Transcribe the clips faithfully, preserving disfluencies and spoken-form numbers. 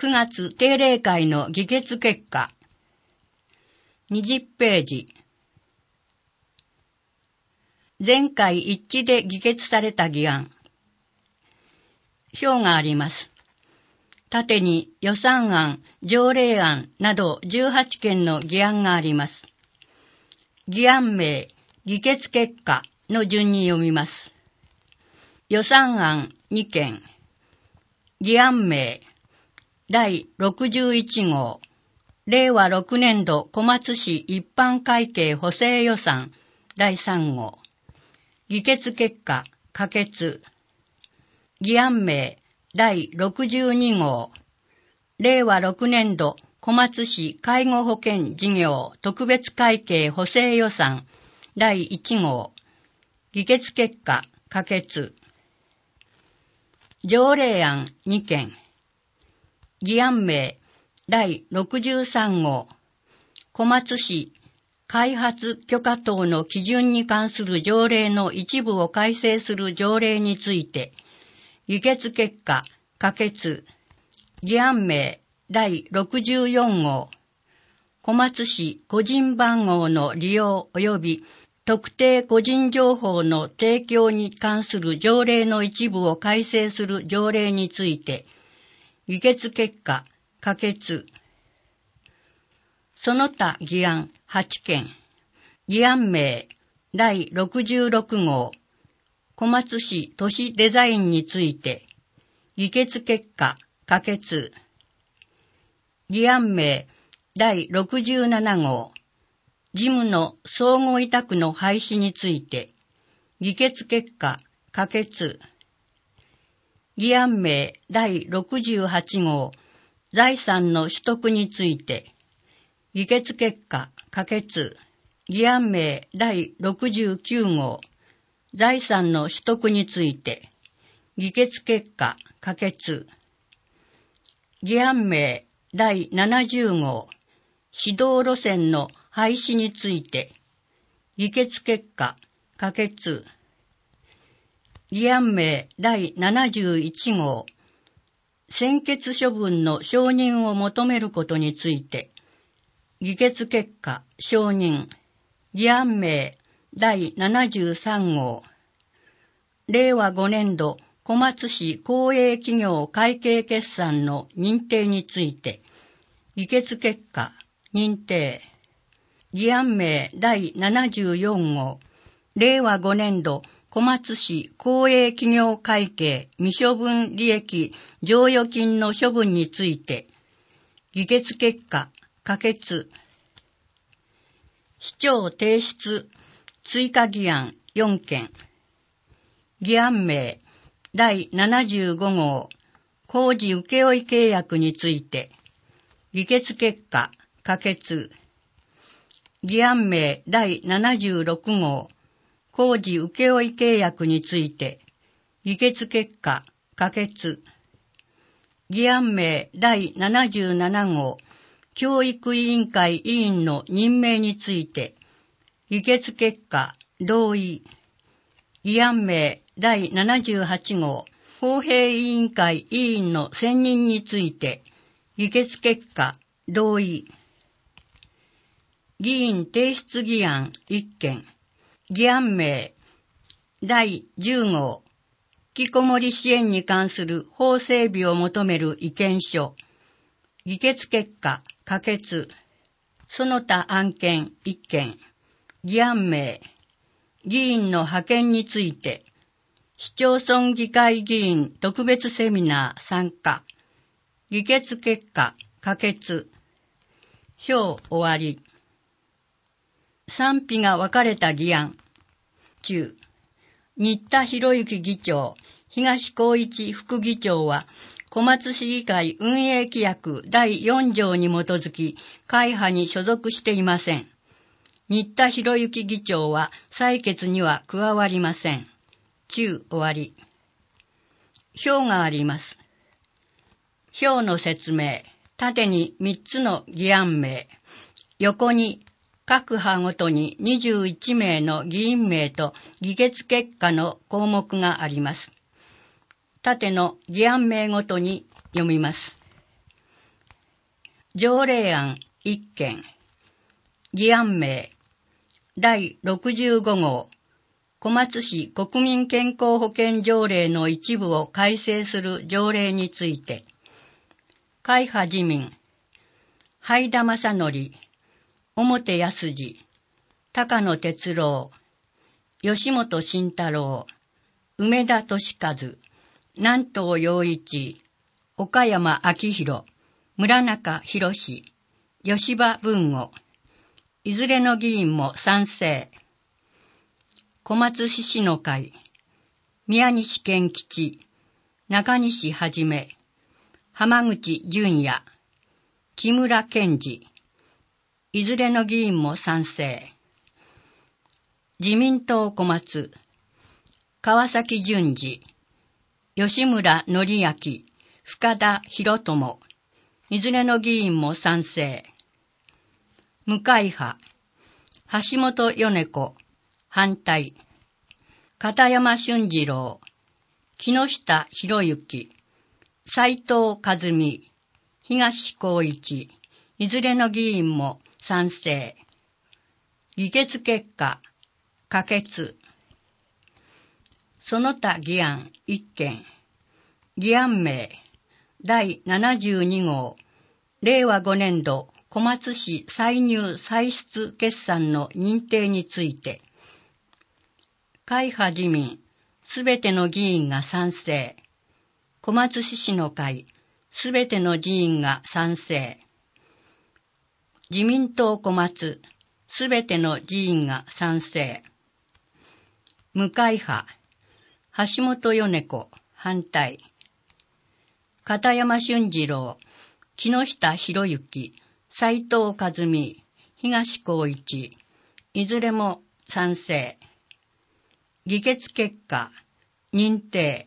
くがつ定例会の議決結果。にじゅっページ。全会一致で議決された議案。表があります。縦に予算案、条例案などじゅうはちけんの議案があります。議案名、議決結果の順に読みます。予算案にけん。議案名、だいろくじゅういちごう、れいわろくねんど小松市一般会計補正予算だいさんごう。議決結果、可決。議案名、だいろくじゅうにごう、れいわろくねんど小松市介護保険事業特別会計補正予算だいいちごう。議決結果、可決。条例案にけん。議案名、だいろくじゅうさんごう。小松市開発許可等の基準に関する条例の一部を改正する条例について、議決結果、可決。議案名、だいろくじゅうよんごう。小松市個人番号の利用及び特定個人情報の提供に関する条例の一部を改正する条例について、議決結果、可決。その他議案はちけん。議案名、だいろくじゅうろくごう。小松市都市デザインについて、議決結果、可決。議案名、だいろくじゅうななごう。事務の相互委託の廃止について、議決結果、可決。議案名、だいろくじゅうはちごう。財産の取得について、議決結果、可決。議案名、だいろくじゅうきゅうごう。財産の取得について、議決結果、可決。議案名、だいななじゅうごう。指導路線の廃止について、議決結果、可決。議案名、だいななじゅういちごう。専決処分の承認を求めることについて、議決結果、承認。議案名、だいななじゅうさんごう。れいわごねんど小松市公営企業会計決算の認定について、議決結果、認定。議案名、だいななじゅうよんごう。れいわごねんど小松市公営企業会計未処分利益剰余金の処分について、議決結果、可決。市長提出追加議案よんけん。議案名、だいななじゅうごごう。工事請負契約について、議決結果、可決。議案名、だいななじゅうろくごう。工事請負契約について、議決結果、可決。議案名、だいななじゅうななごう。教育委員会委員の任命について、議決結果、同意。議案名、だいななじゅうはちごう。公平委員会委員の選任について、議決結果、同意。議員提出議案いっけん。議案名、だいじゅうごう。引きこもり支援に関する法整備を求める意見書。議決結果、可決。その他案件いっけん。議案名、議員の派遣について、市町村議会議員特別セミナー参加。議決結果、可決。表終わり。賛否が分かれた議案。中、新田博之議長、東光一副議長は、小松市議会運営規約だいよんじょうに基づき、会派に所属していません。新田博之議長は採決には加わりません。中終わり。表があります。表の説明。縦にみっつの議案名。横に各派ごとににじゅういちめいの議員名と議決結果の項目があります。縦の議案名ごとに読みます。 条例案いっけん。議案名だいろくじゅうご号小松市国民健康保険条例の一部を改正する条例について、会派自民、灰田正則、表康二、高野哲郎、吉本慎太郎、梅田俊和、南東洋一、岡山明宏、村中博士、吉場文吾、いずれの議員も賛成。小松市市の会、宮西健吉、中西はじめ、浜口淳也、木村健二、いずれの議員も賛成。自民党小松、川崎淳二、吉村則明、深田博友、いずれの議員も賛成。無会派、橋本米子、反対。片山俊二郎、木下博之、斉藤和美、東光一、いずれの議員も賛成。議決結果、可決。その他議案いっけん。議案名だいななじゅうに号令和ごねん度小松市歳入歳出決算の認定について、会派自民すべての議員が賛成。小松市市の会すべての議員が賛成。自民党小松すべての議員が賛成。無会派橋本米子反対。片山俊二郎、木下博之、斉藤和美、東光一、いずれも賛成。議決結果、認定。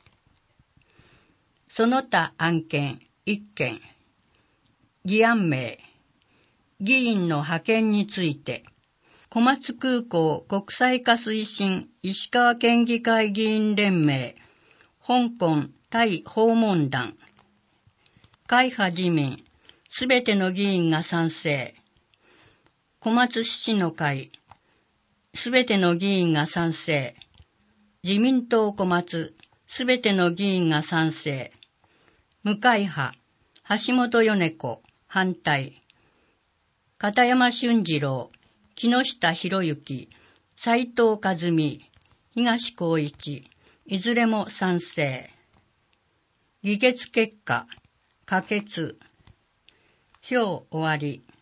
その他案件いっけん。議案名、議員の派遣について、小松空港国際化推進石川県議会議員連盟、香港タイ訪問団。会派自民、すべての議員が賛成。小松市市の会、すべての議員が賛成。自民党小松、すべての議員が賛成。無会派、橋本米子、反対。片山俊二郎、木下博之、斉藤和美、東光一、いずれも賛成。議決結果、可決。票終わり。